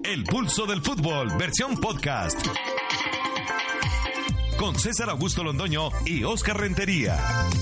El Pulso del Fútbol, versión podcast. Con César Augusto Londoño y Oscar Rentería.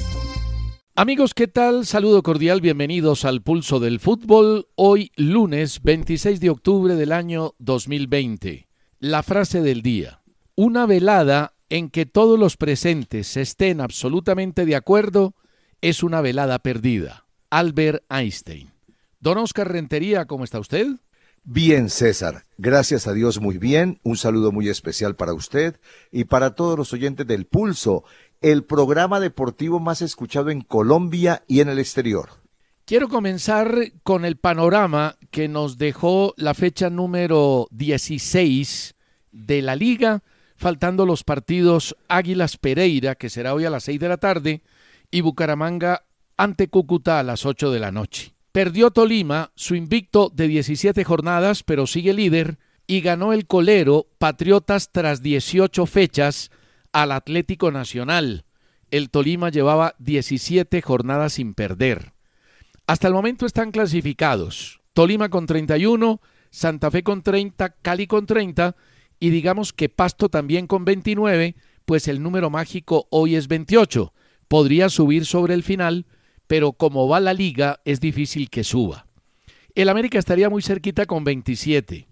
Amigos, ¿qué tal? Saludo cordial, bienvenidos al Pulso del Fútbol. Hoy lunes 26 de octubre del año 2020. La frase del día: una velada en que todos los presentes estén absolutamente de acuerdo es una velada perdida. Albert Einstein. Don Oscar Rentería, ¿cómo está usted? Bien, César. Gracias a Dios, muy bien. Un saludo muy especial para usted y para todos los oyentes del Pulso, el programa deportivo más escuchado en Colombia y en el exterior. Quiero comenzar con el panorama que nos dejó la fecha número 16 de la Liga, faltando los partidos Águilas Pereira, que será hoy a las 6 de la tarde, y Bucaramanga ante Cúcuta a las 8 de la noche. Perdió Tolima su invicto de 17 jornadas, pero sigue líder, y ganó el colero Patriotas tras 18 fechas al Atlético Nacional. El Tolima llevaba 17 jornadas sin perder. Hasta el momento están clasificados Tolima con 31, Santa Fe con 30, Cali con 30 y digamos que Pasto también con 29, pues el número mágico hoy es 28. Podría subir sobre el final, pero como va la liga es difícil que suba. El América estaría muy cerquita con 27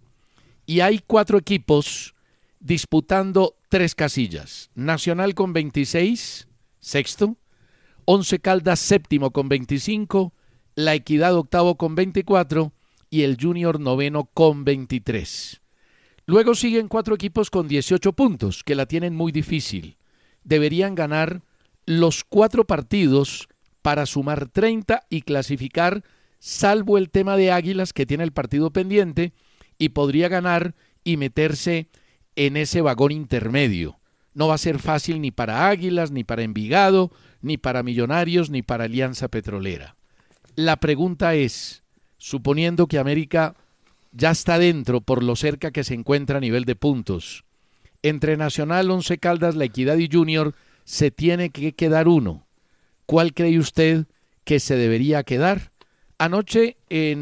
y hay 4 equipos disputando 3 casillas. Nacional con 26, sexto, Once Caldas séptimo con 25, La Equidad octavo con 24 y el Junior noveno con 23. Luego siguen 4 equipos con 18 puntos que la tienen muy difícil. Deberían ganar los 4 partidos para sumar 30 y clasificar, salvo el tema de Águilas que tiene el partido pendiente y podría ganar y meterse en ese vagón intermedio. No va a ser fácil ni para Águilas, ni para Envigado, ni para Millonarios, ni para Alianza Petrolera. La pregunta es, suponiendo que América ya está dentro por lo cerca que se encuentra a nivel de puntos, entre Nacional, Once Caldas, La Equidad y Junior se tiene que quedar uno. ¿Cuál cree usted que se debería quedar? Anoche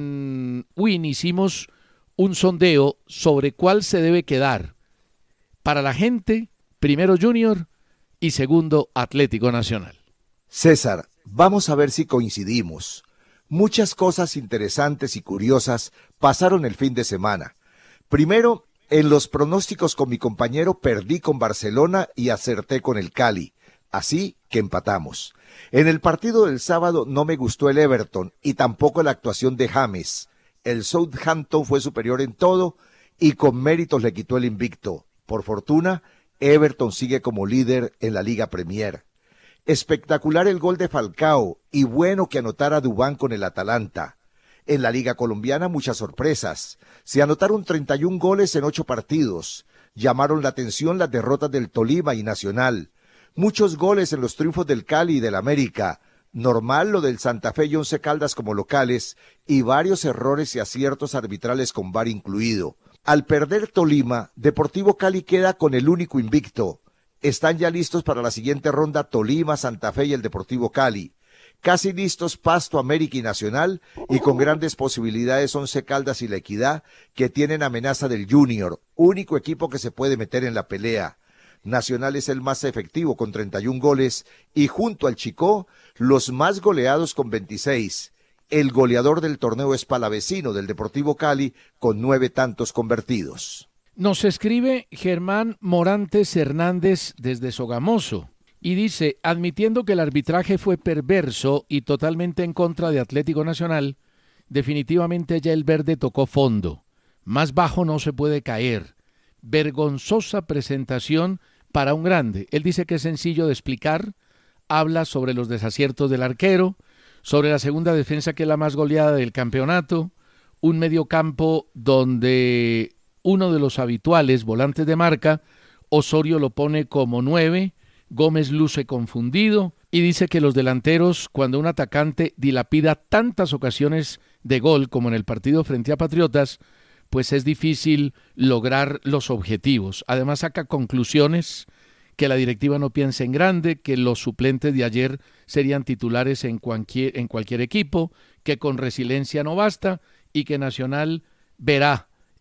en Win hicimos un sondeo sobre cuál se debe quedar. Para la gente, primero Junior y segundo Atlético Nacional. César, vamos a ver si coincidimos. Muchas cosas interesantes y curiosas pasaron el fin de semana. Primero, en los pronósticos con mi compañero perdí con Barcelona y acerté con el Cali. Así que empatamos. En el partido del sábado no me gustó el Everton y tampoco la actuación de James. El Southampton fue superior en todo y con méritos le quitó el invicto. Por fortuna, Everton sigue como líder en la Liga Premier. Espectacular el gol de Falcao y bueno que anotara Duván con el Atalanta. En la Liga Colombiana muchas sorpresas. Se anotaron 31 goles en 8 partidos. Llamaron la atención las derrotas del Tolima y Nacional. Muchos goles en los triunfos del Cali y del América. Normal lo del Santa Fe y Once Caldas como locales y varios errores y aciertos arbitrales con VAR incluido. Al perder Tolima, Deportivo Cali queda con el único invicto. Están ya listos para la siguiente ronda Tolima, Santa Fe y el Deportivo Cali. Casi listos Pasto, América y Nacional y con grandes posibilidades Once Caldas y La Equidad que tienen amenaza del Junior, único equipo que se puede meter en la pelea. Nacional es el más efectivo con 31 goles y junto al Chicó los más goleados con 26. El goleador del torneo es Palavecino del Deportivo Cali con 9 tantos convertidos. Nos escribe Germán Morantes Hernández desde Sogamoso y dice, admitiendo que el arbitraje fue perverso y totalmente en contra de Atlético Nacional, definitivamente ya el verde tocó fondo. Más bajo no se puede caer. Vergonzosa presentación para un grande. Él dice que es sencillo de explicar, habla sobre los desaciertos del arquero, sobre la segunda defensa que es la más goleada del campeonato, un mediocampo donde uno de los habituales volantes de marca, Osorio lo pone como 9, Gómez luce confundido y dice que los delanteros, cuando un atacante dilapida tantas ocasiones de gol como en el partido frente a Patriotas, pues es difícil lograr los objetivos. Además saca conclusiones que la directiva no piensa en grande, que los suplentes de ayer serían titulares en cualquier equipo, que con resiliencia no basta y que Nacional verá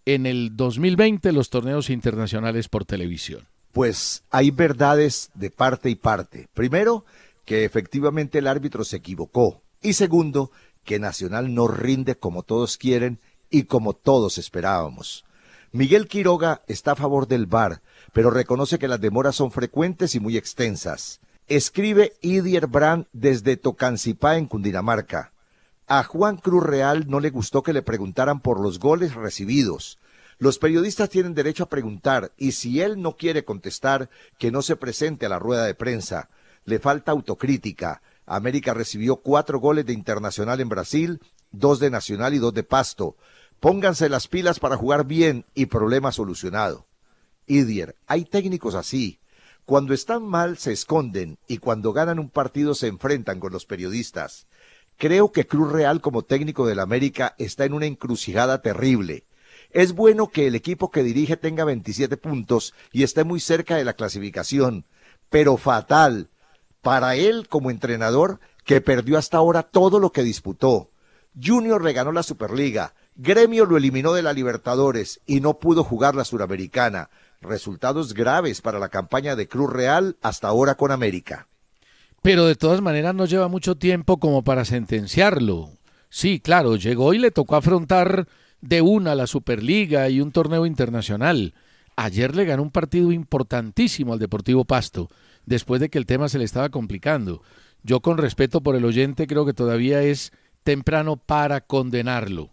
en el 2020 los torneos internacionales por televisión? Pues hay verdades de parte y parte. Primero, que efectivamente el árbitro se equivocó. Y segundo, que Nacional no rinde como todos quieren y como todos esperábamos. Miguel Quiroga está a favor del VAR, pero reconoce que las demoras son frecuentes y muy extensas. Escribe Idier Brand desde Tocancipá, en Cundinamarca. A Juan Cruz Real no le gustó que le preguntaran por los goles recibidos. Los periodistas tienen derecho a preguntar, y si él no quiere contestar, que no se presente a la rueda de prensa. Le falta autocrítica. América recibió 4 goles de Internacional en Brasil, 2 de Nacional y 2 de Pasto. Pónganse las pilas para jugar bien y problema solucionado. Idier, hay técnicos así. Cuando están mal se esconden y cuando ganan un partido se enfrentan con los periodistas. Creo que Cruz Real como técnico del América está en una encrucijada terrible. Es bueno que el equipo que dirige tenga 27 puntos y esté muy cerca de la clasificación, pero fatal para él como entrenador, que perdió hasta ahora todo lo que disputó. Junior le ganó la Superliga, Gremio lo eliminó de la Libertadores y no pudo jugar la Suramericana. Resultados graves para la campaña de Cruz Real hasta ahora con América. Pero de todas maneras no lleva mucho tiempo como para sentenciarlo. Sí, claro, llegó y le tocó afrontar de una la Superliga y un torneo internacional. Ayer le ganó un partido importantísimo al Deportivo Pasto, después de que el tema se le estaba complicando. Yo, con respeto por el oyente, creo que todavía es temprano para condenarlo.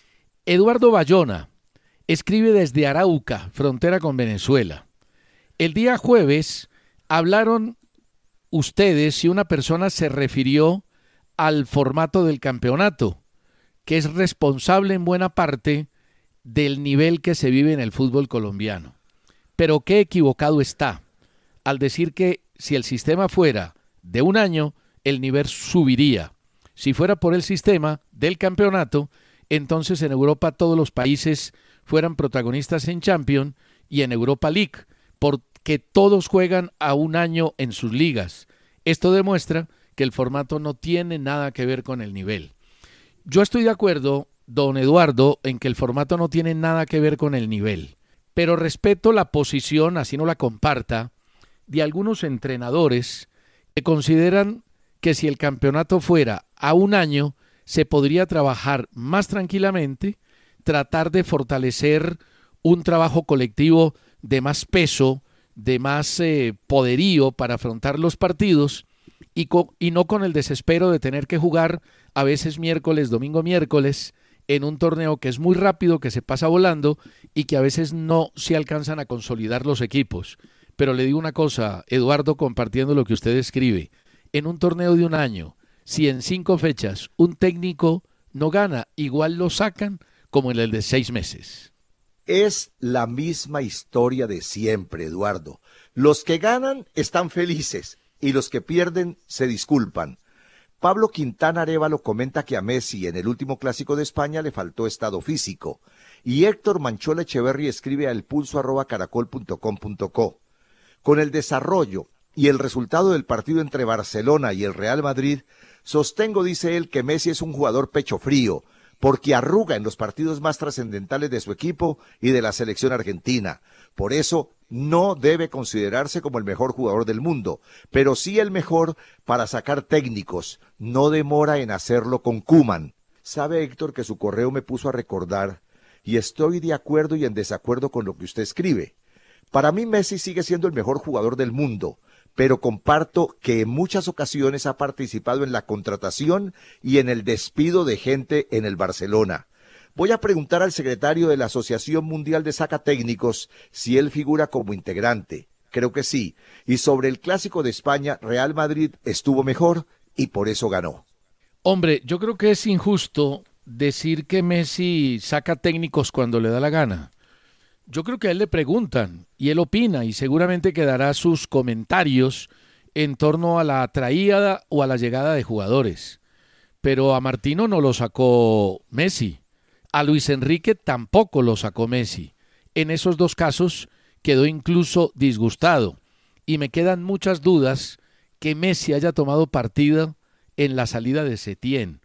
Eduardo Bayona escribe desde Arauca, frontera con Venezuela. El día jueves hablaron ustedes si una persona se refirió al formato del campeonato, que es responsable en buena parte del nivel que se vive en el fútbol colombiano. Pero qué equivocado está al decir que si el sistema fuera de un año, el nivel subiría. Si fuera por el sistema del campeonato, entonces en Europa todos los países fueran protagonistas en Champions y en Europa League, porque todos juegan a un año en sus ligas. Esto demuestra que el formato no tiene nada que ver con el nivel. Yo estoy de acuerdo, don Eduardo, en que el formato no tiene nada que ver con el nivel, pero respeto la posición, así no la comparta, de algunos entrenadores que consideran que si el campeonato fuera a un año, se podría trabajar más tranquilamente, tratar de fortalecer un trabajo colectivo de más peso, de más poderío para afrontar los partidos y no con el desespero de tener que jugar a veces miércoles, domingo, miércoles, en un torneo que es muy rápido, que se pasa volando y que a veces no se alcanzan a consolidar los equipos. Pero le digo una cosa, Eduardo, compartiendo lo que usted escribe, en un torneo de un año, si en 5 fechas un técnico no gana, igual lo sacan como en el de 6 meses. Es la misma historia de siempre, Eduardo. Los que ganan están felices y los que pierden se disculpan. Pablo Quintana Arévalo comenta que a Messi en el último clásico de España le faltó estado físico. Y Héctor Manchola Echeverry escribe a elpulso@caracol.com.co. Con el desarrollo y el resultado del partido entre Barcelona y el Real Madrid, sostengo, dice él, que Messi es un jugador pecho frío, porque arruga en los partidos más trascendentales de su equipo y de la selección argentina. Por eso no debe considerarse como el mejor jugador del mundo, pero sí el mejor para sacar técnicos. No demora en hacerlo con Koeman. Sabe, Héctor, que su correo me puso a recordar, y estoy de acuerdo y en desacuerdo con lo que usted escribe. Para mí Messi sigue siendo el mejor jugador del mundo, pero comparto que en muchas ocasiones ha participado en la contratación y en el despido de gente en el Barcelona. Voy a preguntar al secretario de la Asociación Mundial de Sacatécnicos si él figura como integrante. Creo que sí. Y sobre el Clásico de España, Real Madrid estuvo mejor y por eso ganó. Hombre, yo creo que es injusto decir que Messi saca técnicos cuando le da la gana. Yo creo que a él le preguntan y él opina y seguramente que dará sus comentarios en torno a la traída o a la llegada de jugadores. Pero a Martino no lo sacó Messi. A Luis Enrique tampoco lo sacó Messi. En esos 2 casos quedó incluso disgustado. Y me quedan muchas dudas que Messi haya tomado partida en la salida de Setién.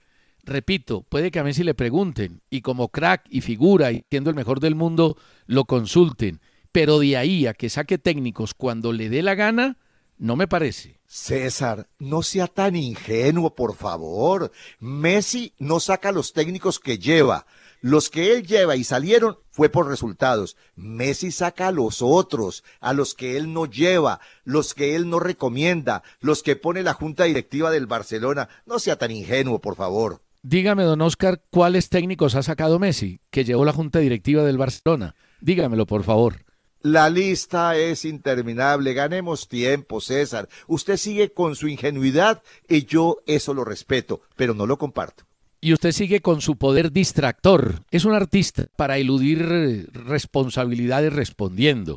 repito, puede que a Messi le pregunten y como crack y figura y siendo el mejor del mundo lo consulten, pero de ahí a que saque técnicos cuando le dé la gana, no me parece. César, no sea tan ingenuo, por favor. Messi no saca los técnicos que lleva. Los que él lleva y salieron fue por resultados. Messi saca a los otros, a los que él no lleva, los que él no recomienda, los que pone la junta directiva del Barcelona. No sea tan ingenuo, por favor. Dígame, don Oscar, ¿cuáles técnicos ha sacado Messi que llevó la junta directiva del Barcelona? Dígamelo, por favor. La lista es interminable. Ganemos tiempo, César. Usted sigue con su ingenuidad y yo eso lo respeto, pero no lo comparto. Y usted sigue con su poder distractor. Es un artista para eludir responsabilidades respondiendo.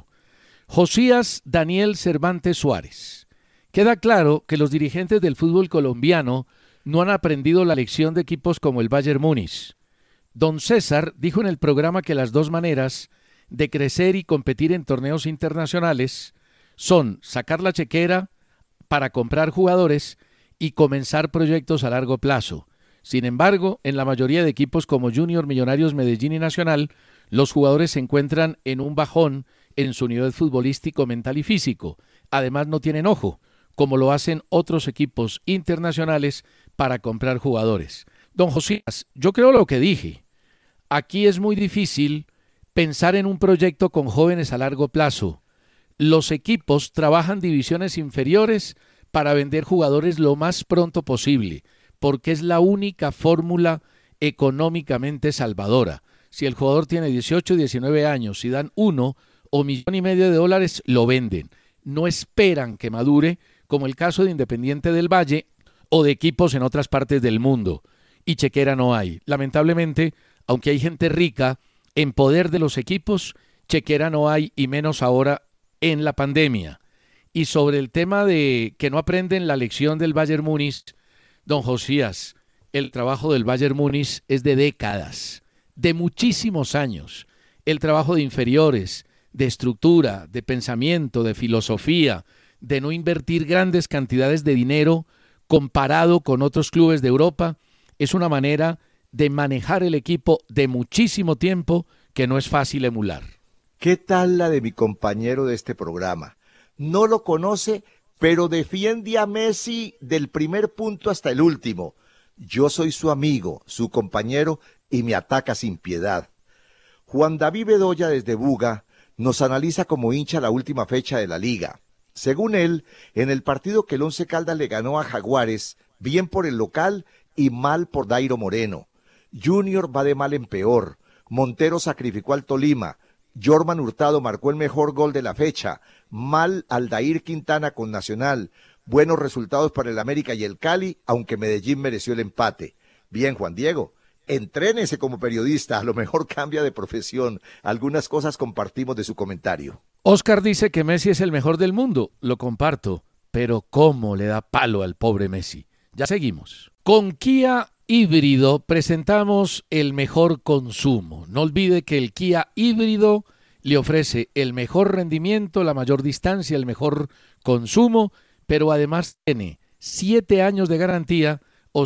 Josías Daniel Cervantes Suárez. Queda claro que los dirigentes del fútbol colombiano no han aprendido la lección de equipos como el Bayern Múnich. Don César dijo en el programa que las dos maneras de crecer y competir en torneos internacionales son sacar la chequera para comprar jugadores y comenzar proyectos a largo plazo. Sin embargo, en la mayoría de equipos como Junior, Millonarios, Medellín y Nacional, los jugadores se encuentran en un bajón en su nivel futbolístico, mental y físico. Además, no tienen ojo, como lo hacen otros equipos internacionales para comprar jugadores. Don Josías, yo creo lo que dije. Aquí es muy difícil pensar en un proyecto con jóvenes a largo plazo. Los equipos trabajan divisiones inferiores para vender jugadores lo más pronto posible, porque es la única fórmula económicamente salvadora. Si el jugador tiene 18 y 19 años, si dan $1 o $1,5 millones, lo venden. No esperan que madure, como el caso de Independiente del Valle o de equipos en otras partes del mundo. Y chequera no hay. Lamentablemente, aunque hay gente rica en poder de los equipos, chequera no hay, y menos ahora en la pandemia. Y sobre el tema de que no aprenden la lección del Bayern Múnich, don Josías, el trabajo del Bayern Múnich es de décadas, de muchísimos años. El trabajo de inferiores, de estructura, de pensamiento, de filosofía, de no invertir grandes cantidades de dinero comparado con otros clubes de Europa, es una manera de manejar el equipo de muchísimo tiempo que no es fácil emular. ¿Qué tal la de mi compañero de este programa? No lo conoce, pero defiende a Messi del primer punto hasta el último. Yo soy su amigo, su compañero, y me ataca sin piedad. Juan David Bedoya desde Buga nos analiza como hincha la última fecha de la liga. Según él, en el partido que el Once Caldas le ganó a Jaguares, bien por el local y mal por Dairo Moreno. Junior va de mal en peor. Montero sacrificó al Tolima. Jorman Hurtado marcó el mejor gol de la fecha. Mal Aldair Quintana con Nacional. Buenos resultados para el América y el Cali, aunque Medellín mereció el empate. Bien, Juan Diego, entrénese como periodista, a lo mejor cambia de profesión. Algunas cosas compartimos de su comentario. Oscar dice que Messi es el mejor del mundo, lo comparto, pero ¿cómo le da palo al pobre Messi? Ya seguimos. Con Kia Híbrido presentamos el mejor consumo. No olvide que el Kia Híbrido le ofrece el mejor rendimiento, la mayor distancia, el mejor consumo, pero además tiene 7 años de garantía o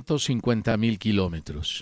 150,000 kilómetros.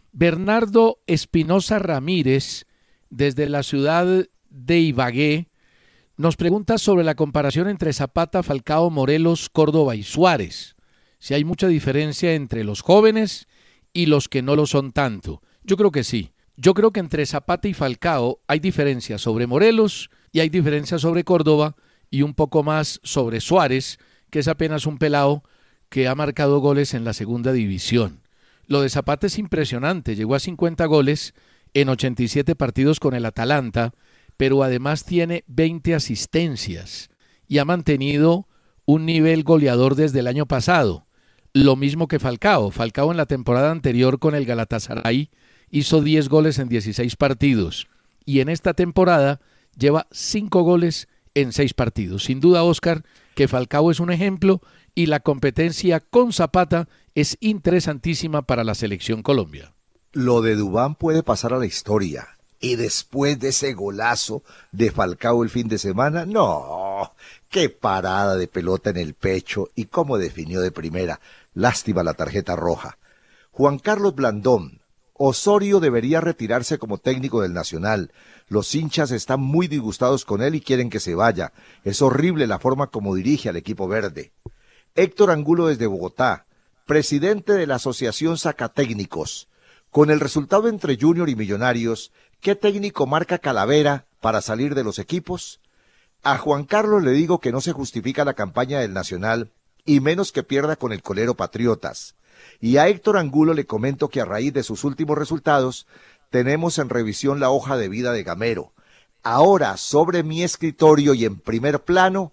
Bernardo Espinosa Ramírez, desde la ciudad de Ibagué, nos pregunta sobre la comparación entre Zapata, Falcao, Morelos, Córdoba y Suárez. Si hay mucha diferencia entre los jóvenes y los que no lo son tanto. Yo creo que sí. Yo creo que entre Zapata y Falcao hay diferencia sobre Morelos y hay diferencia sobre Córdoba y un poco más sobre Suárez, que es apenas un pelao que ha marcado goles en la segunda división. Lo de Zapata es impresionante, llegó a 50 goles en 87 partidos con el Atalanta, pero además tiene 20 asistencias y ha mantenido un nivel goleador desde el año pasado. Lo mismo que Falcao. Falcao en la temporada anterior con el Galatasaray hizo 10 goles en 16 partidos y en esta temporada lleva 5 goles en 6 partidos. Sin duda, Oscar, que Falcao es un ejemplo y la competencia con Zapata es interesantísima para la selección Colombia. Lo de Duván puede pasar a la historia. Y después de ese golazo de Falcao el fin de semana, no, qué parada de pelota en el pecho y cómo definió de primera. Lástima la tarjeta roja. Juan Carlos Blandón, Osorio debería retirarse como técnico del Nacional. Los hinchas están muy disgustados con él y quieren que se vaya. Es horrible la forma como dirige al equipo verde. Héctor Angulo desde Bogotá, presidente de la Asociación Sacatécnicos. Con el resultado entre Junior y Millonarios, ¿qué técnico marca calavera para salir de los equipos? A Juan Carlos le digo que no se justifica la campaña del Nacional y menos que pierda con el colero Patriotas. Y a Héctor Angulo le comento que a raíz de sus últimos resultados tenemos en revisión la hoja de vida de Gamero. Ahora sobre mi escritorio y en primer plano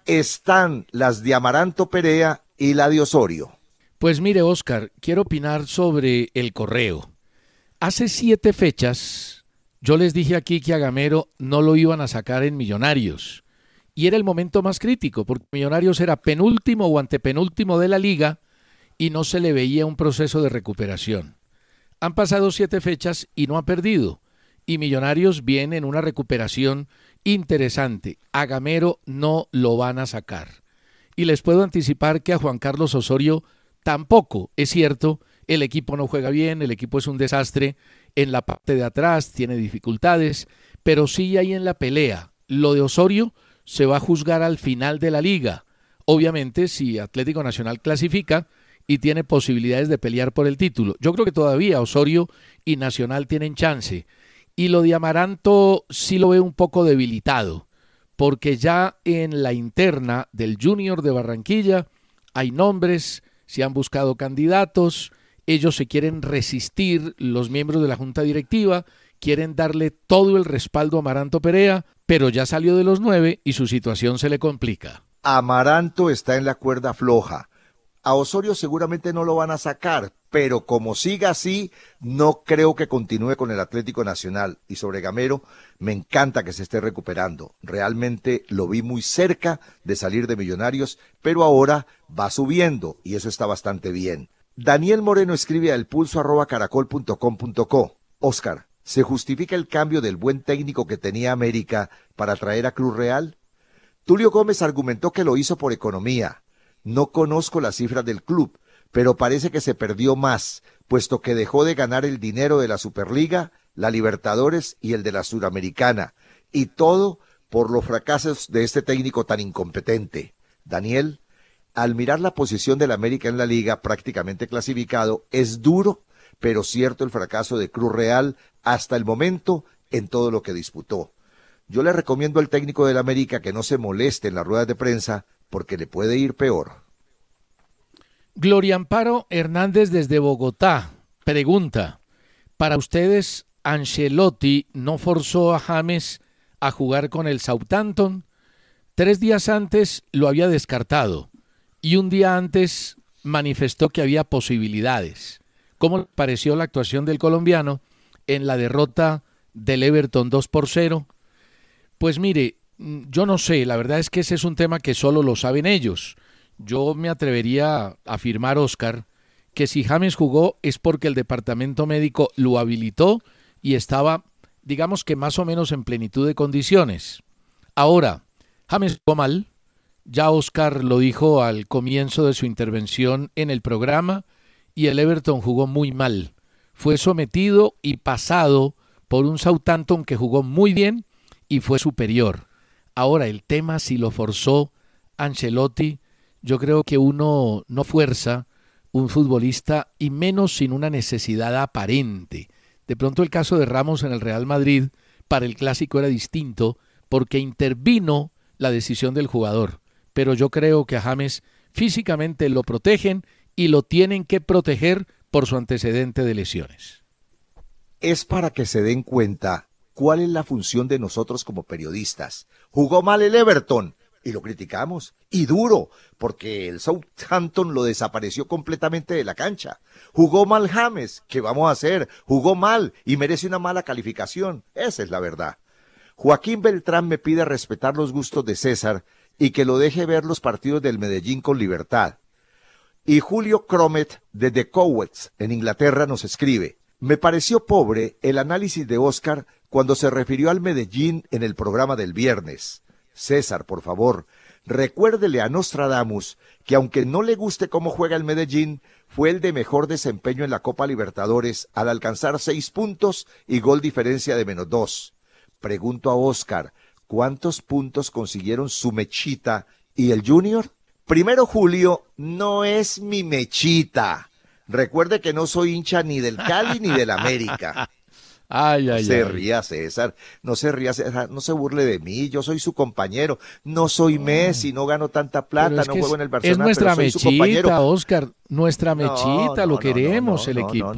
están las de Amaranto Perea y la de Osorio. Pues mire, Óscar, quiero opinar sobre el Correo. Hace 7 fechas yo les dije aquí que a Gamero no lo iban a sacar en Millonarios. Y era el momento más crítico, porque Millonarios era penúltimo o antepenúltimo de la liga y no se le veía un proceso de recuperación. Han pasado 7 fechas y no ha perdido. Y Millonarios viene en una recuperación interesante. A Gamero no lo van a sacar. Y les puedo anticipar que a Juan Carlos Osorio tampoco. Es cierto, el equipo no juega bien, el equipo es un desastre en la parte de atrás, tiene dificultades, pero sí hay en la pelea. Lo de Osorio se va a juzgar al final de la liga. Obviamente, si Atlético Nacional clasifica y tiene posibilidades de pelear por el título. Yo creo que todavía Osorio y Nacional tienen chance. Y lo de Amaranto sí lo veo un poco debilitado, porque ya en la interna del Junior de Barranquilla hay nombres, se han buscado candidatos, ellos se quieren resistir, los miembros de la junta directiva quieren darle todo el respaldo a Amaranto Perea, pero ya salió de los 9 y su situación se le complica. Amaranto está en la cuerda floja. A Osorio seguramente no lo van a sacar, pero como siga así, no creo que continúe con el Atlético Nacional. Y sobre Gamero, me encanta que se esté recuperando. Realmente lo vi muy cerca de salir de Millonarios, pero ahora va subiendo y eso está bastante bien. Daniel Moreno escribe a elpulso@caracol.com.co. Óscar, ¿se justifica el cambio del buen técnico que tenía América para traer a Cruz Real? Tulio Gómez argumentó que lo hizo por economía. No conozco las cifras del club, pero parece que se perdió más, puesto que dejó de ganar el dinero de la Superliga, la Libertadores y el de la Suramericana, y todo por los fracasos de este técnico tan incompetente. Daniel, al mirar la posición del América en la liga prácticamente clasificado, es duro, pero cierto el fracaso de Cruz Real hasta el momento en todo lo que disputó. Yo le recomiendo al técnico del América que no se moleste en las ruedas de prensa porque le puede ir peor. Gloria Amparo Hernández desde Bogotá pregunta, ¿para ustedes Ancelotti no forzó a James a jugar con el Southampton? 3 días antes lo había descartado y un día antes manifestó que había posibilidades. ¿Cómo le pareció la actuación del colombiano en la derrota del Everton 2-0? Pues mire, yo no sé, la verdad es que ese es un tema que solo lo saben ellos. Yo me atrevería a afirmar, Óscar, que si James jugó es porque el departamento médico lo habilitó y estaba, digamos que más o menos en plenitud de condiciones. Ahora, James jugó mal, ya Óscar lo dijo al comienzo de su intervención en el programa, y el Everton jugó muy mal. Fue sometido y pasado por un Southampton que jugó muy bien y fue superior. Ahora, el tema si lo forzó Ancelotti, yo creo que uno no fuerza un futbolista y menos sin una necesidad aparente. De pronto el caso de Ramos en el Real Madrid para el Clásico era distinto porque intervino la decisión del jugador. Pero yo creo que a James físicamente lo protegen y lo tienen que proteger por su antecedente de lesiones. Es para que se den cuenta cuál es la función de nosotros como periodistas. Jugó mal el Everton y lo criticamos, y duro, porque el Southampton lo desapareció completamente de la cancha. Jugó mal James, ¿qué vamos a hacer? Jugó mal y merece una mala calificación, esa es la verdad. Joaquín Beltrán me pide respetar los gustos de César y que lo deje ver los partidos del Medellín con libertad. Y Julio Cromet desde Cowets, en Inglaterra, nos escribe: me pareció pobre el análisis de Óscar cuando se refirió al Medellín en el programa del viernes. César, por favor, recuérdele a Nostradamus que aunque no le guste cómo juega el Medellín, fue el de mejor desempeño en la Copa Libertadores al alcanzar 6 puntos y gol diferencia de -2. Pregunto a Oscar, ¿cuántos puntos consiguieron su Mechita y el Junior? Primero, Julio, no es mi Mechita. Recuerde que no soy hincha ni del Cali ni del América. No se ría, César, no se burle de mí, yo soy su compañero, no soy Messi, no gano tanta plata, no juego en el Barcelona, es nuestra pero soy Mechita, su compañero. Oscar, nuestra Mechita, lo queremos el equipo.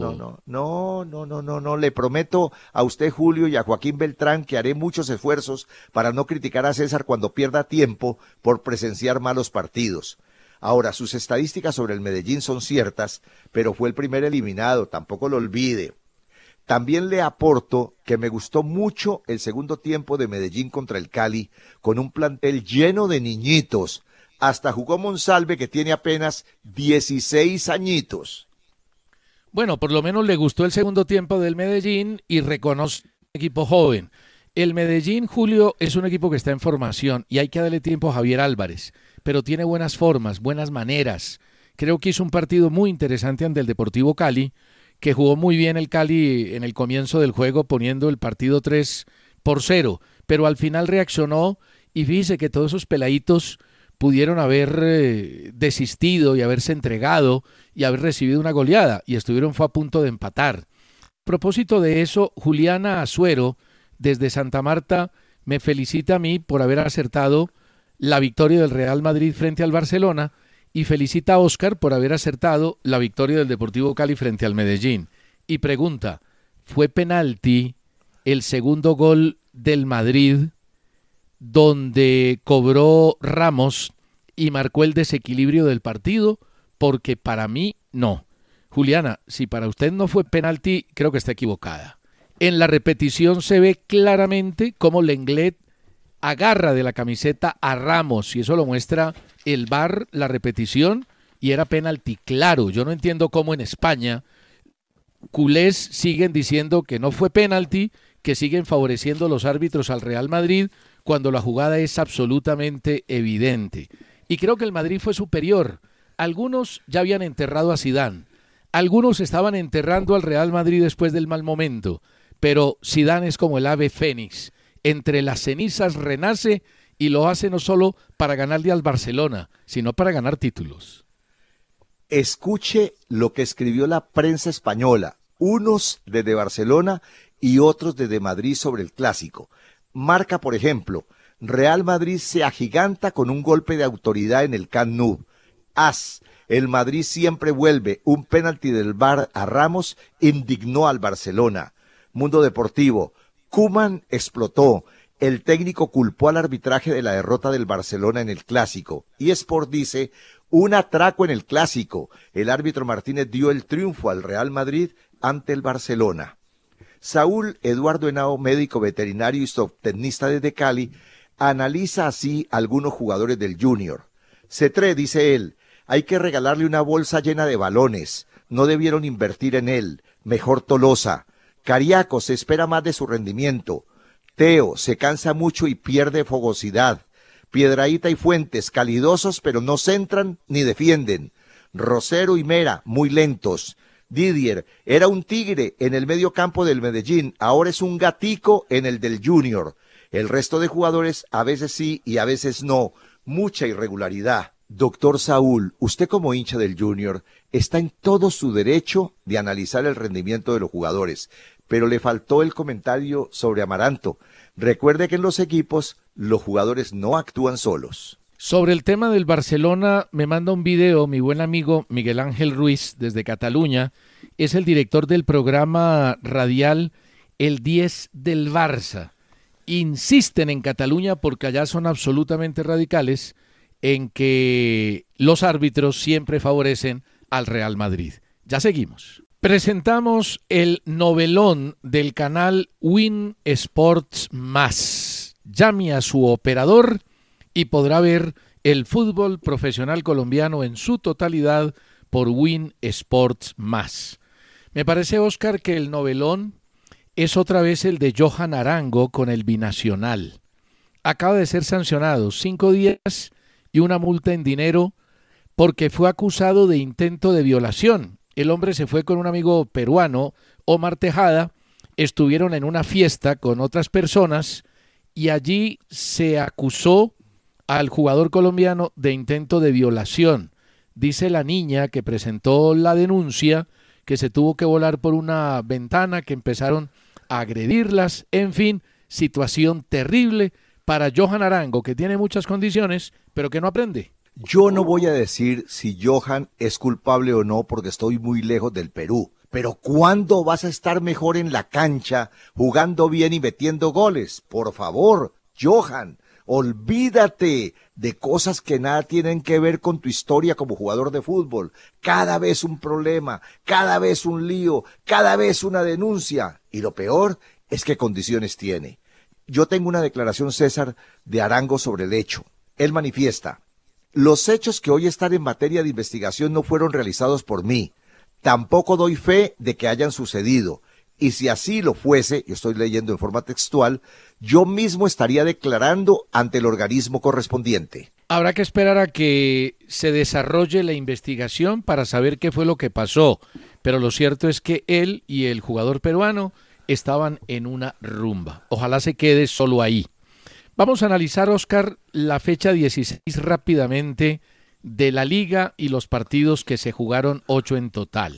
No, le prometo a usted, Julio, y a Joaquín Beltrán que haré muchos esfuerzos para no criticar a César cuando pierda tiempo por presenciar malos partidos. Ahora, sus estadísticas sobre el Medellín son ciertas, pero fue el primer eliminado, tampoco lo olvide. También le aporto que me gustó mucho el segundo tiempo de Medellín contra el Cali, con un plantel lleno de niñitos. Hasta jugó Monsalve, que tiene apenas 16 añitos. Bueno, por lo menos le gustó el segundo tiempo del Medellín y reconoce un equipo joven. El Medellín, Julio, es un equipo que está en formación y hay que darle tiempo a Javier Álvarez, pero tiene buenas formas, buenas maneras. Creo que hizo un partido muy interesante ante el Deportivo Cali, que jugó muy bien el Cali en el comienzo del juego poniendo el partido 3-0, pero al final reaccionó y fíjese que todos esos peladitos pudieron haber desistido y haberse entregado y haber recibido una goleada y fue a punto de empatar. A propósito de eso, Juliana Azuero desde Santa Marta me felicita a mí por haber acertado la victoria del Real Madrid frente al Barcelona y felicita a Oscar por haber acertado la victoria del Deportivo Cali frente al Medellín. Y pregunta, ¿fue penalti el segundo gol del Madrid donde cobró Ramos y marcó el desequilibrio del partido? Porque para mí no. Juliana, si para usted no fue penalti, creo que está equivocada. En la repetición se ve claramente cómo Lenglet agarra de la camiseta a Ramos y eso lo muestra el VAR, la repetición, y era penalti claro. Yo no entiendo cómo en España culés siguen diciendo que no fue penalti, que siguen favoreciendo los árbitros al Real Madrid cuando la jugada es absolutamente evidente. Y creo que el Madrid fue superior. Algunos ya habían enterrado a Zidane, algunos estaban enterrando al Real Madrid después del mal momento, pero Zidane es como el ave fénix. Entre las cenizas renace y lo hace no solo para ganarle al Barcelona, sino para ganar títulos. Escuche lo que escribió la prensa española, unos desde Barcelona y otros desde Madrid sobre el clásico. Marca, por ejemplo, Real Madrid se agiganta con un golpe de autoridad en el Camp Nou. El Madrid siempre vuelve, un penalti del VAR a Ramos indignó al Barcelona. Mundo Deportivo, Koeman explotó. El técnico culpó al arbitraje de la derrota del Barcelona en el Clásico. Y Sport dice, un atraco en el Clásico. El árbitro Martínez dio el triunfo al Real Madrid ante el Barcelona. Saúl Eduardo Henao, médico veterinario y zootecnista desde Cali, analiza así algunos jugadores del Junior. Cetré, dice él, hay que regalarle una bolsa llena de balones. No debieron invertir en él. Mejor Tolosa. Cariaco se espera más de su rendimiento. Teo se cansa mucho y pierde fogosidad. Piedrahíta y Fuentes calidosos pero no centran ni defienden. Rosero y Mera muy lentos. Didier era un tigre en el medio campo del Medellín, ahora es un gatico en el del Junior. El resto de jugadores a veces sí y a veces no. Mucha irregularidad. Doctor Saúl, usted como hincha del Junior está en todo su derecho de analizar el rendimiento de los jugadores, pero le faltó el comentario sobre Amaranto. Recuerde que en los equipos los jugadores no actúan solos. Sobre el tema del Barcelona me manda un video mi buen amigo Miguel Ángel Ruiz desde Cataluña, es el director del programa radial El 10 del Barça. Insisten en Cataluña porque allá son absolutamente radicales en que los árbitros siempre favorecen al Real Madrid. Ya seguimos. Presentamos el novelón del canal Win Sports Más. Llame a su operador y podrá ver el fútbol profesional colombiano en su totalidad por Win Sports Más. Me parece, Oscar, que el novelón es otra vez el de Johan Arango con el Binacional. Acaba de ser sancionado 5 días y una multa en dinero porque fue acusado de intento de violación. El hombre se fue con un amigo peruano, Omar Tejada, estuvieron en una fiesta con otras personas y allí se acusó al jugador colombiano de intento de violación. Dice la niña que presentó la denuncia que se tuvo que volar por una ventana, que empezaron a agredirlas, en fin, situación terrible para Johan Arango, que tiene muchas condiciones, pero que no aprende. Yo no voy a decir si Johan es culpable o no porque estoy muy lejos del Perú, pero ¿cuándo vas a estar mejor en la cancha, jugando bien y metiendo goles? Por favor, Johan, olvídate de cosas que nada tienen que ver con tu historia como jugador de fútbol. Cada vez un problema, cada vez un lío, cada vez una denuncia. Y lo peor es qué condiciones tiene. Yo tengo una declaración, César, de Arango sobre el hecho. Él manifiesta: los hechos que hoy están en materia de investigación no fueron realizados por mí. Tampoco doy fe de que hayan sucedido. Y si así lo fuese, yo estoy leyendo en forma textual, yo mismo estaría declarando ante el organismo correspondiente. Habrá que esperar a que se desarrolle la investigación para saber qué fue lo que pasó, pero lo cierto es que él y el jugador peruano estaban en una rumba. Ojalá se quede solo ahí. Vamos a analizar, Oscar, la fecha 16 rápidamente de la Liga y los partidos que se jugaron, 8 en total.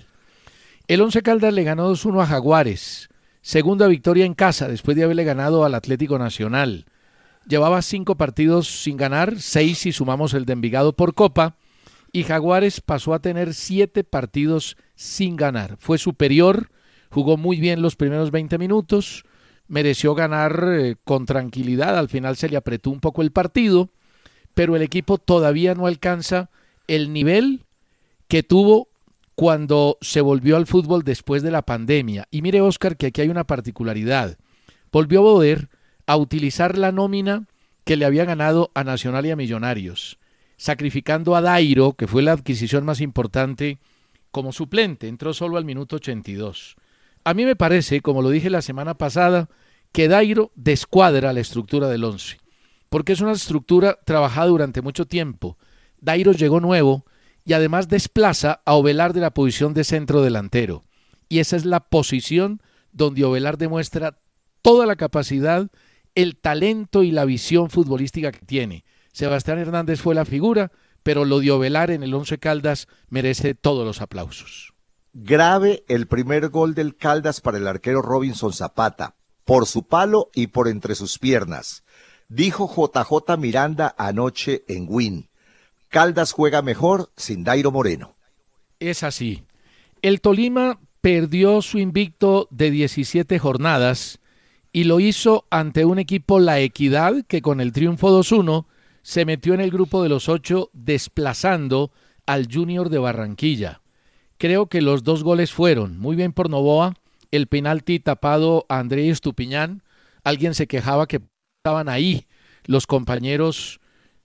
El Once Caldas le ganó 2-1 a Jaguares, segunda victoria en casa después de haberle ganado al Atlético Nacional. Llevaba 5 partidos sin ganar, 6 si sumamos el de Envigado por Copa, y Jaguares pasó a tener 7 partidos sin ganar. Fue superior, jugó muy bien los primeros 20 minutos, mereció ganar con tranquilidad, al final se le apretó un poco el partido, pero el equipo todavía no alcanza el nivel que tuvo cuando se volvió al fútbol después de la pandemia. Y mire, Oscar, que aquí hay una particularidad. Volvió Boder a utilizar la nómina que le había ganado a Nacional y a Millonarios, sacrificando a Dairo, que fue la adquisición más importante, como suplente. Entró solo al minuto 82. A mí me parece, como lo dije la semana pasada, que Dairo descuadra la estructura del once, porque es una estructura trabajada durante mucho tiempo. Dairo llegó nuevo y además desplaza a Ovelar de la posición de centro delantero. Y esa es la posición donde Ovelar demuestra toda la capacidad, el talento y la visión futbolística que tiene. Sebastián Hernández fue la figura, pero lo de Ovelar en el Once Caldas merece todos los aplausos. Grave el primer gol del Caldas para el arquero Robinson Zapata, por su palo y por entre sus piernas. Dijo JJ Miranda anoche en Win: Caldas juega mejor sin Dairo Moreno. Es así. El Tolima perdió su invicto de 17 jornadas y lo hizo ante un equipo, La Equidad, que con el triunfo 2-1 se metió en el grupo de los 8, desplazando al Junior de Barranquilla. Creo que los 2 goles fueron muy bien por Novoa, el penalti tapado a André Estupiñán. Alguien se quejaba que estaban ahí los compañeros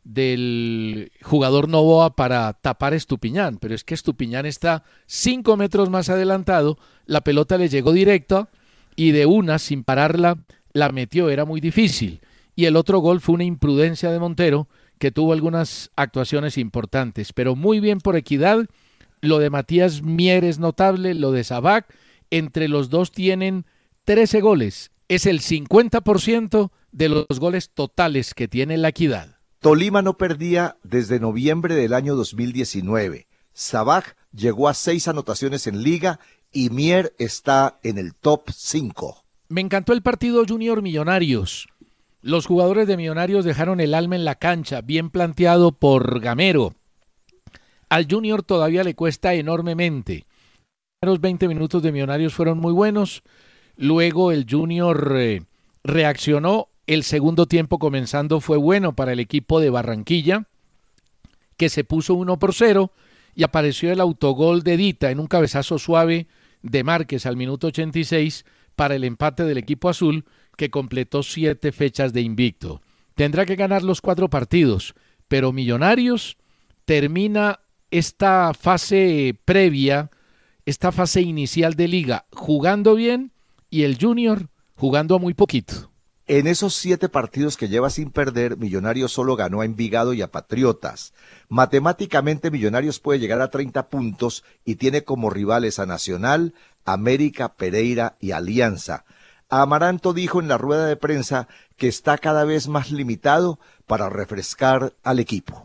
del jugador Novoa para tapar a Estupiñán, pero es que Estupiñán está 5 metros más adelantado, la pelota le llegó directa y de una, sin pararla, la metió, era muy difícil. Y el otro gol fue una imprudencia de Montero, que tuvo algunas actuaciones importantes, pero muy bien por Equidad. Lo de Matías Mier es notable, lo de Sabac, entre los dos tienen 13 goles, es el 50% de los goles totales que tiene La Equidad. Tolima no perdía desde noviembre del año 2019. Sabac llegó a 6 anotaciones en liga y Mier está en el top 5. Me encantó el partido Junior Millonarios. Los jugadores de Millonarios dejaron el alma en la cancha, bien planteado por Gamero. Al Junior todavía le cuesta enormemente. Los 20 minutos de Millonarios fueron muy buenos. Luego el Junior reaccionó. El segundo tiempo comenzando fue bueno para el equipo de Barranquilla, que se puso 1-0 y apareció el autogol de Dita en un cabezazo suave de Márquez al minuto 86 para el empate del equipo azul, que completó 7 fechas de invicto. Tendrá que ganar los 4 partidos, pero Millonarios termina esta fase previa, esta fase inicial de liga, jugando bien, y el Junior jugando a muy poquito. En esos 7 partidos que lleva sin perder, Millonarios solo ganó a Envigado y a Patriotas. Matemáticamente, Millonarios puede llegar a 30 puntos y tiene como rivales a Nacional, América, Pereira y Alianza. Amaranto dijo en la rueda de prensa que está cada vez más limitado para refrescar al equipo.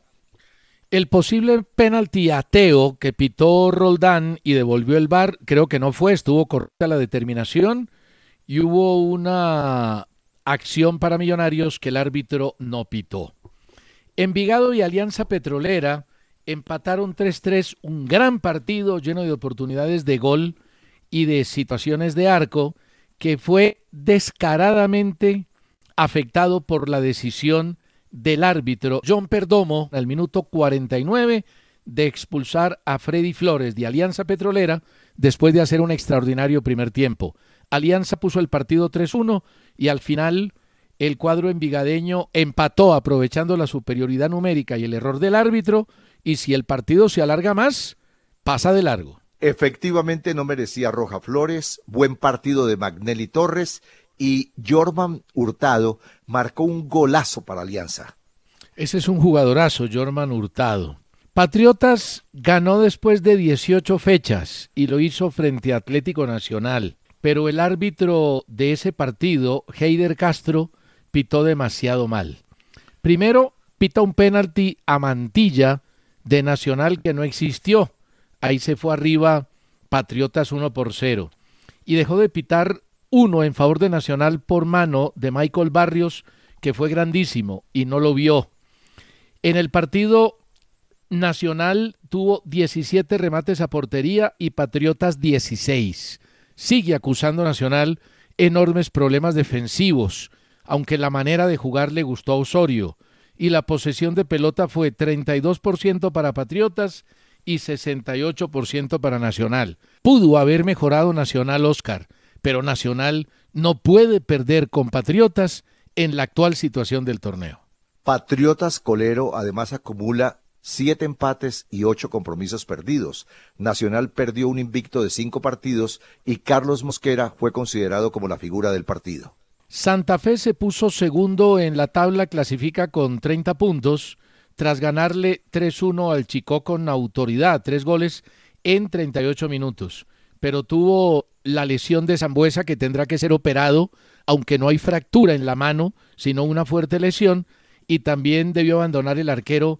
El posible penalti ateo que pitó Roldán y devolvió el VAR, creo que no fue, estuvo correcta la determinación y hubo una acción para Millonarios que el árbitro no pitó. Envigado y Alianza Petrolera empataron 3-3, un gran partido lleno de oportunidades de gol y de situaciones de arco que fue descaradamente afectado por la decisión del árbitro John Perdomo al minuto 49 de expulsar a Freddy Flores de Alianza Petrolera después de hacer un extraordinario primer tiempo. Alianza puso el partido 3-1 y al final el cuadro envigadeño empató aprovechando la superioridad numérica y el error del árbitro, y si el partido se alarga más, pasa de largo. Efectivamente no merecía roja Flores, buen partido de Magnelli Torres y Jorman Hurtado marcó un golazo para Alianza. Ese es un jugadorazo, Jorman Hurtado. Patriotas ganó después de 18 fechas y lo hizo frente a Atlético Nacional, pero el árbitro de ese partido, Heider Castro, pitó demasiado mal. Primero, pita un penalti a Mantilla de Nacional que no existió. Ahí se fue arriba Patriotas 1-0. Y dejó de pitar uno en favor de Nacional por mano de Michael Barrios, que fue grandísimo y no lo vio. En el partido, Nacional tuvo 17 remates a portería y Patriotas 16. Sigue acusando Nacional enormes problemas defensivos, aunque la manera de jugar le gustó a Osorio. Y la posesión de pelota fue 32% para Patriotas y 68% para Nacional. Pudo haber mejorado Nacional, Oscar, pero Nacional no puede perder con Patriotas en la actual situación del torneo. Patriotas Colero además acumula 7 empates y 8 compromisos perdidos. Nacional perdió un invicto de 5 partidos y Carlos Mosquera fue considerado como la figura del partido. Santa Fe se puso segundo en la tabla, clasifica con 30 puntos, tras ganarle 3-1 al Chicó con autoridad, 3 goles en 38 minutos. Pero tuvo la lesión de Sambuesa que tendrá que ser operado, aunque no hay fractura en la mano, sino una fuerte lesión, y también debió abandonar el arquero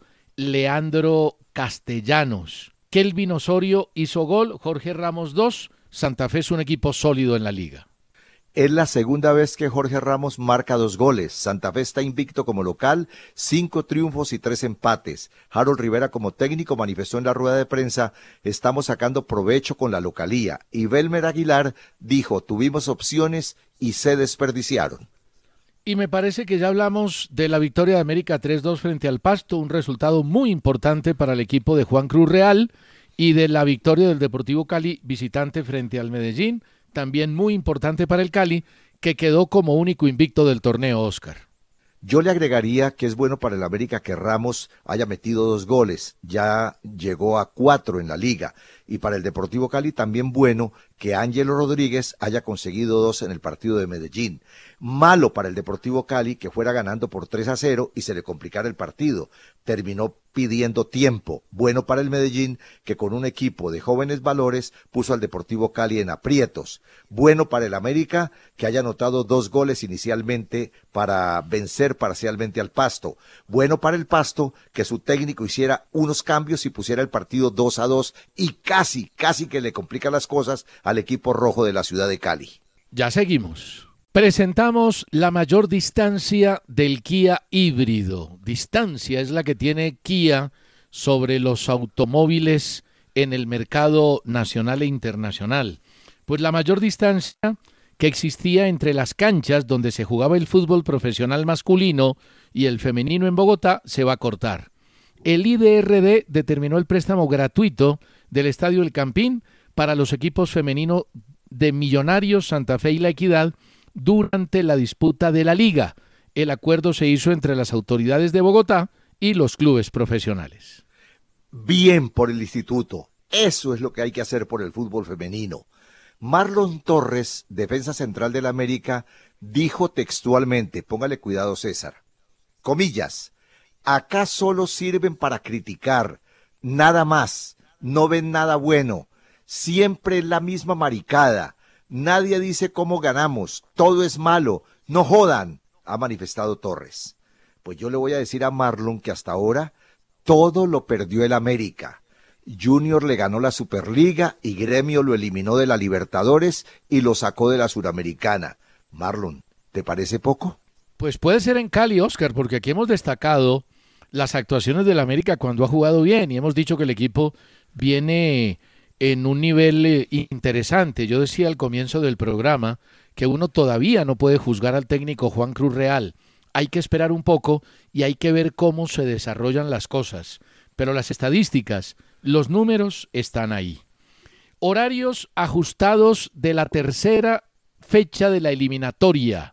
Leandro Castellanos. Kelvin Osorio hizo gol, Jorge Ramos 2, Santa Fe es un equipo sólido en la liga. Es la segunda vez que Jorge Ramos marca 2 goles. Santa Fe está invicto como local, 5 triunfos y 3 empates. Harold Rivera como técnico manifestó en la rueda de prensa, estamos sacando provecho con la localía. Y Belmer Aguilar dijo, tuvimos opciones y se desperdiciaron. Y me parece que ya hablamos de la victoria de América 3-2 frente al Pasto, un resultado muy importante para el equipo de Juan Cruz Real, y de la victoria del Deportivo Cali visitante frente al Medellín, también muy importante para el Cali, que quedó como único invicto del torneo, Oscar. Yo le agregaría que es bueno para el América que Ramos haya metido 2 goles, ya llegó a 4 en la liga, y para el Deportivo Cali también bueno que Ángelo Rodríguez haya conseguido 2 en el partido de Medellín. Malo para el Deportivo Cali que fuera ganando por 3-0 y se le complicara el partido. Terminó pidiendo tiempo. Bueno para el Medellín que con un equipo de jóvenes valores puso al Deportivo Cali en aprietos. Bueno para el América que haya anotado 2 goles inicialmente para vencer parcialmente al Pasto. Bueno para el Pasto que su técnico hiciera unos cambios y pusiera el partido 2-2 y casi que le complica las cosas al equipo rojo de la ciudad de Cali. Ya seguimos. Presentamos la mayor distancia del Kia híbrido. Distancia es la que tiene Kia sobre los automóviles en el mercado nacional e internacional. Pues la mayor distancia que existía entre las canchas donde se jugaba el fútbol profesional masculino y el femenino en Bogotá se va a cortar. El IDRD determinó el préstamo gratuito del Estadio El Campín para los equipos femeninos de Millonarios, Santa Fe y La Equidad durante la disputa de la liga. El acuerdo se hizo entre las autoridades de Bogotá y los clubes profesionales. Bien por el instituto. Eso es lo que hay que hacer por el fútbol femenino. Marlon Torres, defensa central del América, dijo textualmente, póngale cuidado César, comillas, acá solo sirven para criticar, nada más, no ven nada bueno, siempre es la misma maricada, nadie dice cómo ganamos, todo es malo, no jodan, ha manifestado Torres. Pues yo le voy a decir a Marlon que hasta ahora todo lo perdió el América. Junior le ganó la Superliga y Gremio lo eliminó de la Libertadores y lo sacó de la Suramericana. Marlon, ¿te parece poco? Pues puede ser en Cali, Oscar, porque aquí hemos destacado las actuaciones del América cuando ha jugado bien y hemos dicho que el equipo viene en un nivel interesante. Yo decía al comienzo del programa que uno todavía no puede juzgar al técnico Juan Cruz Real. Hay que esperar un poco y hay que ver cómo se desarrollan las cosas. Pero las estadísticas, los números están ahí. Horarios ajustados de la tercera fecha de la eliminatoria.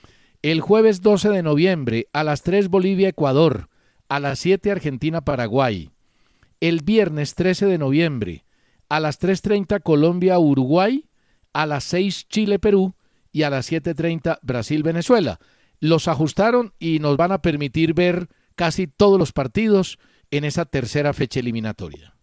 El jueves 12 de noviembre a las 3 Bolivia-Ecuador, a las 7 Argentina-Paraguay. El viernes 13 de noviembre a las 3:30 Colombia-Uruguay, a las 6 Chile-Perú y a las 7:30 Brasil-Venezuela. Los ajustaron y nos van a permitir ver casi todos los partidos en esa tercera fecha eliminatoria.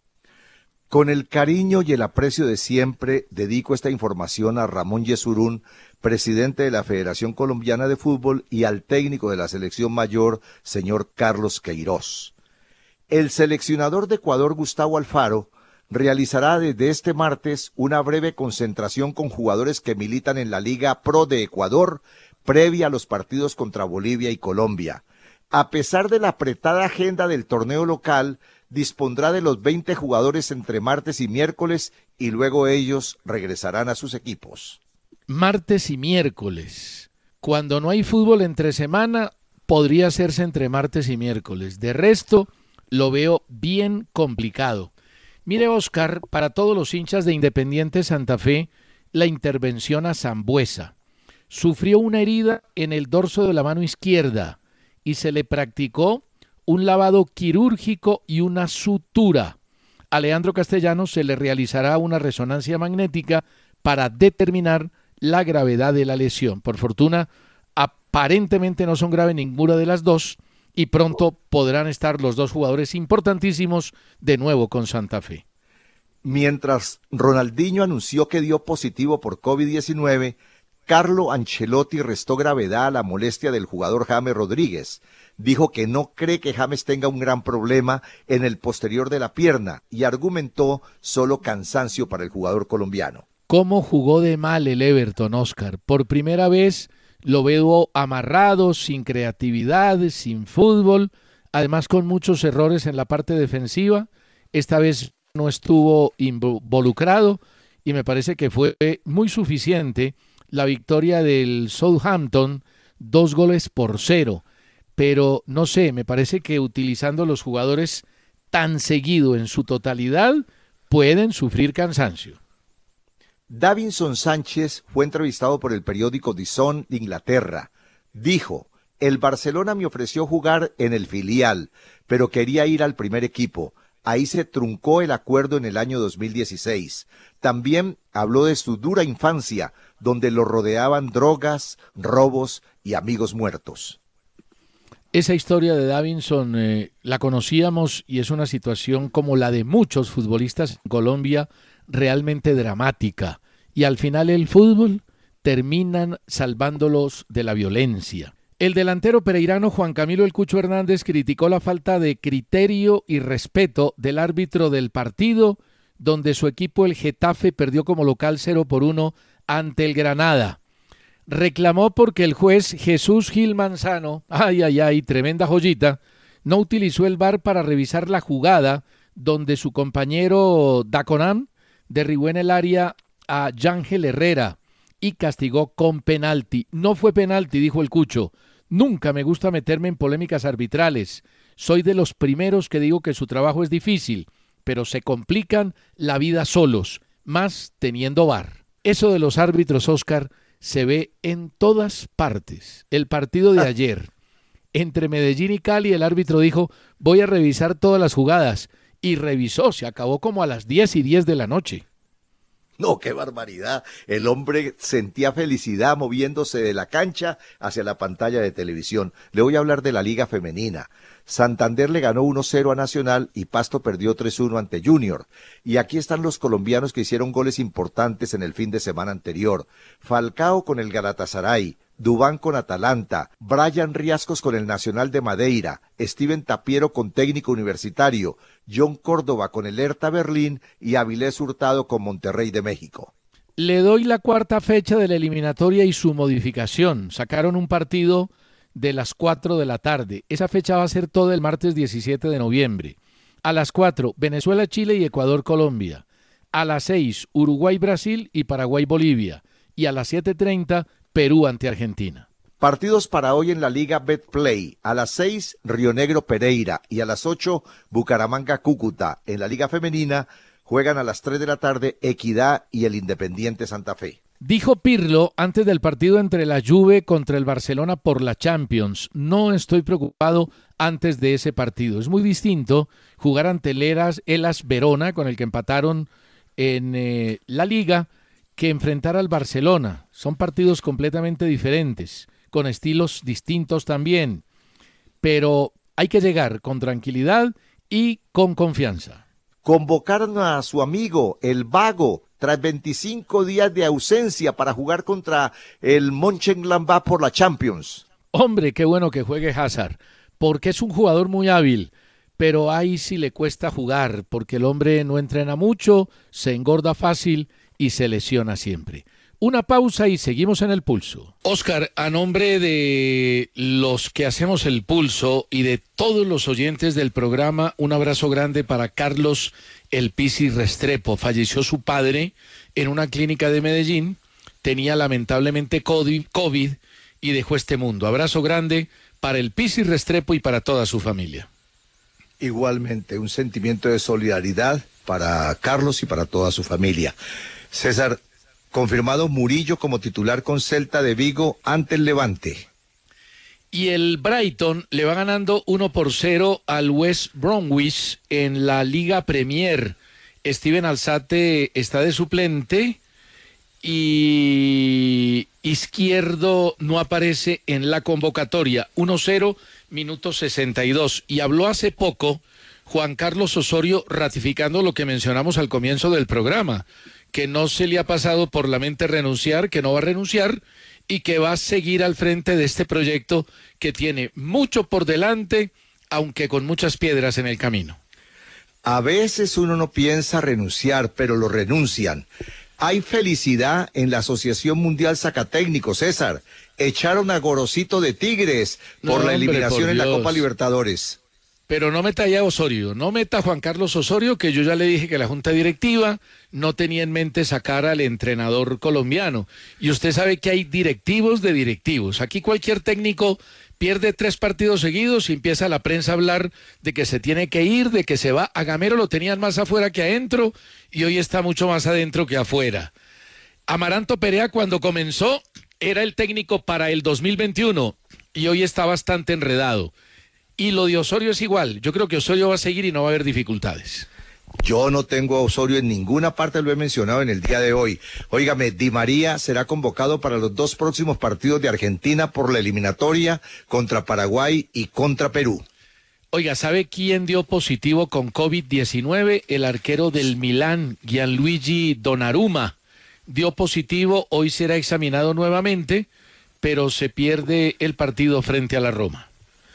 Con el cariño y el aprecio de siempre, dedico esta información a Ramón Yesurún, presidente de la Federación Colombiana de Fútbol, y al técnico de la selección mayor, señor Carlos Queiroz. El seleccionador de Ecuador, Gustavo Alfaro, realizará desde este martes una breve concentración con jugadores que militan en la Liga Pro de Ecuador, previa a los partidos contra Bolivia y Colombia. A pesar de la apretada agenda del torneo local, dispondrá de los 20 jugadores entre martes y miércoles y luego ellos regresarán a sus equipos. Martes y miércoles. Cuando no hay fútbol entre semana, podría hacerse entre martes y miércoles. De resto, lo veo bien complicado. Mire, Oscar, para todos los hinchas de Independiente Santa Fe, la intervención a Sambueza. Sufrió una herida en el dorso de la mano izquierda y se le practicó un lavado quirúrgico y una sutura. A Leandro Castellanos se le realizará una resonancia magnética para determinar la gravedad de la lesión. Por fortuna, aparentemente no son graves ninguna de las dos y pronto podrán estar los dos jugadores importantísimos de nuevo con Santa Fe. Mientras Ronaldinho anunció que dio positivo por COVID-19, Carlo Ancelotti restó gravedad a la molestia del jugador James Rodríguez. Dijo que no cree que James tenga un gran problema en el posterior de la pierna y argumentó solo cansancio para el jugador colombiano. ¿Cómo jugó de mal el Everton, Oscar? Por primera vez lo veo amarrado, sin creatividad, sin fútbol, además con muchos errores en la parte defensiva. Esta vez no estuvo involucrado y me parece que fue muy suficiente la victoria del Southampton, 2-0, pero no sé, me parece que utilizando los jugadores tan seguido en su totalidad, pueden sufrir cansancio. Davinson Sánchez fue entrevistado por el periódico The Sun de Inglaterra. Dijo, el Barcelona me ofreció jugar en el filial, pero quería ir al primer equipo. Ahí se truncó el acuerdo en el año 2016. También habló de su dura infancia, donde lo rodeaban drogas, robos y amigos muertos. Esa historia de Davinson la conocíamos y es una situación como la de muchos futbolistas en Colombia, realmente dramática. Y al final el fútbol terminan salvándolos de la violencia. El delantero pereirano Juan Camilo El Cucho Hernández criticó la falta de criterio y respeto del árbitro del partido, donde su equipo el Getafe perdió como local 0-1 ante el Granada. Reclamó porque el juez Jesús Gil Manzano, tremenda joyita, no utilizó el VAR para revisar la jugada donde su compañero Daconam derribó en el área a Yángel Herrera y castigó con penalti. No fue penalti, dijo el Cucho. Nunca me gusta meterme en polémicas arbitrales. Soy de los primeros que digo que su trabajo es difícil, pero se complican la vida solos, más teniendo VAR. Eso de los árbitros, Oscar, se ve en todas partes. El partido de ayer, entre Medellín y Cali, el árbitro dijo, voy a revisar todas las jugadas, y revisó, se acabó como a las 10:10 de la noche. No, qué barbaridad. El hombre sentía felicidad moviéndose de la cancha hacia la pantalla de televisión. Le voy a hablar de la Liga Femenina. Santander le ganó 1-0 a Nacional y Pasto perdió 3-1 ante Junior. Y aquí están los colombianos que hicieron goles importantes en el fin de semana anterior. Falcao con el Galatasaray, Duván con Atalanta, Brian Riascos con el Nacional de Madeira, Steven Tapiero con Técnico Universitario, John Córdoba con el Hertha Berlín y Avilés Hurtado con Monterrey de México. Le doy la cuarta fecha de la eliminatoria y su modificación. Sacaron un partido de las 4 de la tarde. Esa fecha va a ser todo el martes 17 de noviembre. A las 4, Venezuela, Chile y Ecuador, Colombia. A las 6, Uruguay, Brasil y Paraguay, Bolivia. Y a las 7:30, Perú ante Argentina. Partidos para hoy en la Liga Betplay. A las 6, Río Negro, Pereira. Y a las 8, Bucaramanga, Cúcuta. En la Liga Femenina juegan a las 3 de la tarde Equidad y el Independiente Santa Fe. Dijo Pirlo antes del partido entre la Juve contra el Barcelona por la Champions: no estoy preocupado antes de ese partido. Es muy distinto jugar ante el Hellas Verona, con el que empataron en la Liga, que enfrentar al Barcelona. Son partidos completamente diferentes, con estilos distintos también. Pero hay que llegar con tranquilidad y con confianza. Convocaron a su amigo, el Vago, tras 25 días de ausencia para jugar contra el Mönchengladbach por la Champions. Hombre, qué bueno que juegue Hazard, porque es un jugador muy hábil, pero ahí sí le cuesta jugar, porque el hombre no entrena mucho, se engorda fácil y se lesiona siempre. Una pausa y seguimos en El Pulso. Óscar, a nombre de los que hacemos El Pulso y de todos los oyentes del programa, un abrazo grande para Carlos El Pisi Restrepo. Falleció su padre en una clínica de Medellín, tenía lamentablemente COVID y dejó este mundo. Abrazo grande para El Pisi Restrepo y para toda su familia. Igualmente, un sentimiento de solidaridad para Carlos y para toda su familia. César, confirmado Murillo como titular con Celta de Vigo ante el Levante. Y el Brighton le va ganando 1-0 al West Bromwich en la Liga Premier. Steven Alzate está de suplente y Izquierdo no aparece en la convocatoria. 1-0, minuto 62. Y habló hace poco Juan Carlos Osorio ratificando lo que mencionamos al comienzo del programa, que no se le ha pasado por la mente renunciar, que no va a renunciar y que va a seguir al frente de este proyecto que tiene mucho por delante, aunque con muchas piedras en el camino. A veces uno no piensa renunciar, pero lo renuncian. Hay felicidad en la Asociación Mundial Sacatécnico, César. Echaron a Gorosito de Tigres por la eliminación en la Copa Libertadores. Pero no meta ya a Osorio, no meta a Juan Carlos Osorio, que yo ya le dije que la Junta Directiva no tenía en mente sacar al entrenador colombiano. Y usted sabe que hay directivos de directivos. Aquí cualquier técnico pierde 3 partidos seguidos y empieza la prensa a hablar de que se tiene que ir, de que se va. A Gamero lo tenían más afuera que adentro y hoy está mucho más adentro que afuera. Amaranto Perea, cuando comenzó, era el técnico para el 2021 y hoy está bastante enredado. Y lo de Osorio es igual. Yo creo que Osorio va a seguir y no va a haber dificultades. Yo no tengo a Osorio en ninguna parte, lo he mencionado en el día de hoy. Óigame, Di María será convocado para los 2 próximos partidos de Argentina por la eliminatoria contra Paraguay y contra Perú. Oiga, ¿sabe quién dio positivo con COVID-19? El arquero del Milán, Gianluigi Donnarumma. Dio positivo, hoy será examinado nuevamente, pero se pierde el partido frente a la Roma.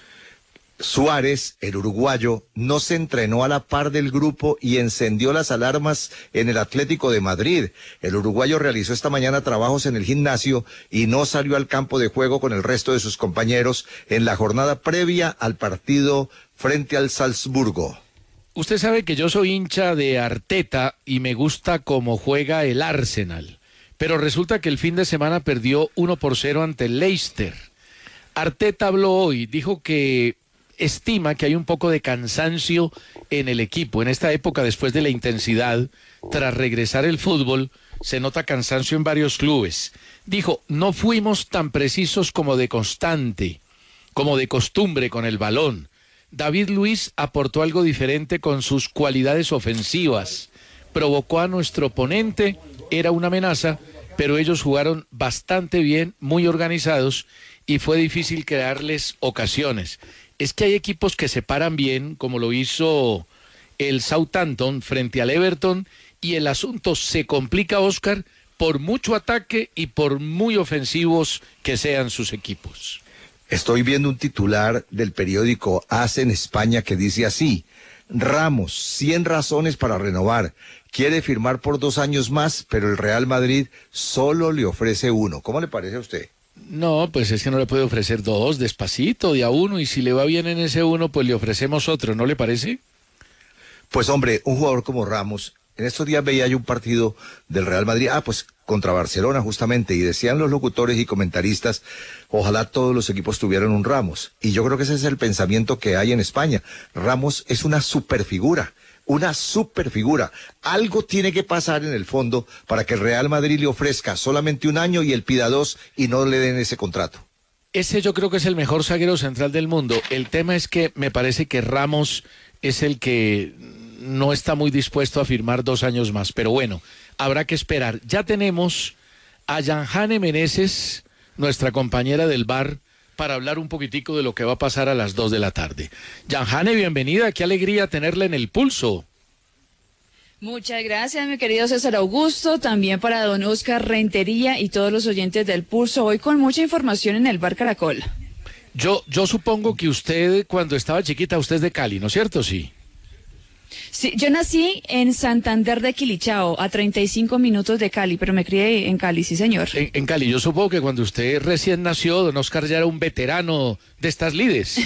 Suárez, el uruguayo, no se entrenó a la par del grupo y encendió las alarmas en el Atlético de Madrid. El uruguayo realizó esta mañana trabajos en el gimnasio y no salió al campo de juego con el resto de sus compañeros en la jornada previa al partido frente al Salzburgo. Usted sabe que yo soy hincha de Arteta y me gusta cómo juega el Arsenal, pero resulta que el fin de semana perdió 1-0 ante el Leicester. Arteta habló hoy, dijo que estima que hay un poco de cansancio en el equipo. En esta época, después de la intensidad, tras regresar el fútbol, se nota cansancio en varios clubes. Dijo, no fuimos tan precisos como de constante, como de costumbre con el balón. David Luiz aportó algo diferente con sus cualidades ofensivas. provocó a nuestro oponente, era una amenaza, pero ellos jugaron bastante bien, muy organizados, y fue difícil crearles ocasiones. Es que hay equipos que se paran bien, como lo hizo el Southampton frente al Everton, y el asunto se complica, Oscar, por mucho ataque y por muy ofensivos que sean sus equipos. Estoy viendo un titular del periódico AS en España que dice así: Ramos, 100 razones para renovar. Quiere firmar por 2 años más, pero el Real Madrid solo le ofrece 1. ¿Cómo le parece a usted? No, pues es que no le puede ofrecer 2, despacito, de a 1, y si le va bien en ese 1, pues le ofrecemos otro, ¿no le parece? Pues hombre, un jugador como Ramos, en estos días veía yo un partido del Real Madrid, pues contra Barcelona justamente, y decían los locutores y comentaristas, ojalá todos los equipos tuvieran un Ramos. Y yo creo que ese es el pensamiento que hay en España. Ramos es una superfigura. Algo tiene que pasar en el fondo para que el Real Madrid le ofrezca solamente 1 año y él pida 2 y no le den ese contrato. Ese yo creo que es el mejor zaguero central del mundo. El tema es que me parece que Ramos es el que no está muy dispuesto a firmar 2 años más. Pero bueno, habrá que esperar. Ya tenemos a Yanjane Meneses, nuestra compañera del bar, para hablar un poquitico de lo que va a pasar a las 2 de la tarde. Yanjane, bienvenida, qué alegría tenerla en el pulso. Muchas gracias, mi querido César Augusto, también para don Oscar Rentería y todos los oyentes del Pulso, hoy con mucha información en el Bar Caracol. Yo supongo que usted, cuando estaba chiquita, usted es de Cali, ¿no es cierto? Sí. Sí, yo nací en Santander de Quilichao, a 35 minutos de Cali, pero me crié en Cali, sí señor. En Cali, yo supongo que cuando usted recién nació, don Oscar ya era un veterano de estas lides.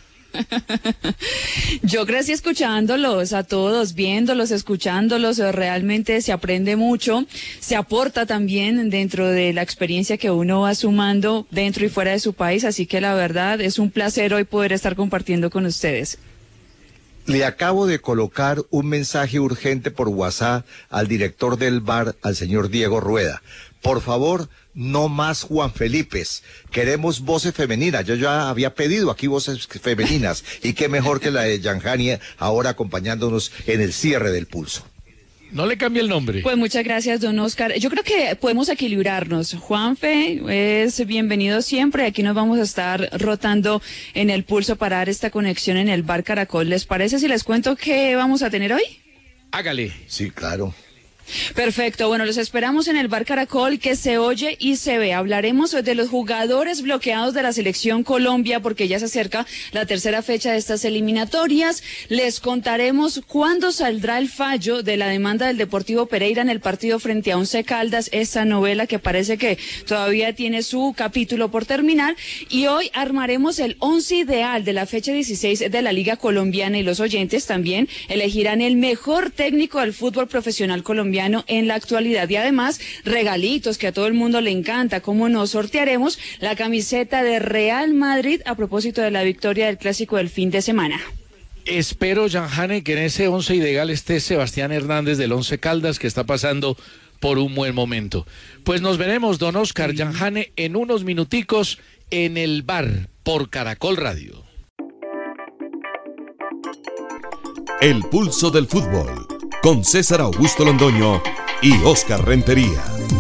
Yo crecí escuchándolos a todos, viéndolos, escuchándolos, realmente se aprende mucho, se aporta también dentro de la experiencia que uno va sumando dentro y fuera de su país, así que la verdad es un placer hoy poder estar compartiendo con ustedes. Le acabo de colocar un mensaje urgente por WhatsApp al director del bar, al señor Diego Rueda. Por favor, no más Juan Felipes. Queremos voces femeninas. Yo ya había pedido aquí voces femeninas. Y qué mejor que la de Yanjane ahora acompañándonos en el cierre del Pulso. No le cambie el nombre. Pues muchas gracias, don Oscar. Yo creo que podemos equilibrarnos. Juanfe es bienvenido siempre. Aquí nos vamos a estar rotando en el Pulso para dar esta conexión en el Bar Caracol. ¿Les parece si les cuento qué vamos a tener hoy? Hágale. Sí, claro. Perfecto, bueno, los esperamos en el Bar Caracol, que se oye y se ve. Hablaremos de los jugadores bloqueados de la Selección Colombia, porque ya se acerca la tercera fecha de estas eliminatorias. Les contaremos cuándo saldrá el fallo de la demanda del Deportivo Pereira en el partido frente a Once Caldas, esa novela que parece que todavía tiene su capítulo por terminar. Y hoy armaremos el 11 ideal de la fecha 16 de la Liga Colombiana, y los oyentes también elegirán el mejor técnico del fútbol profesional colombiano en la actualidad, y además regalitos que a todo el mundo le encanta, como nos sortearemos la camiseta de Real Madrid a propósito de la victoria del clásico del fin de semana. Espero, Yanjane, que en ese 11 ideal esté Sebastián Hernández del Once Caldas, que está pasando por un buen momento. Pues nos veremos, don Oscar, Yanjane, en unos minuticos en el bar por Caracol Radio. El pulso del fútbol con César Augusto Londoño y Oscar Rentería.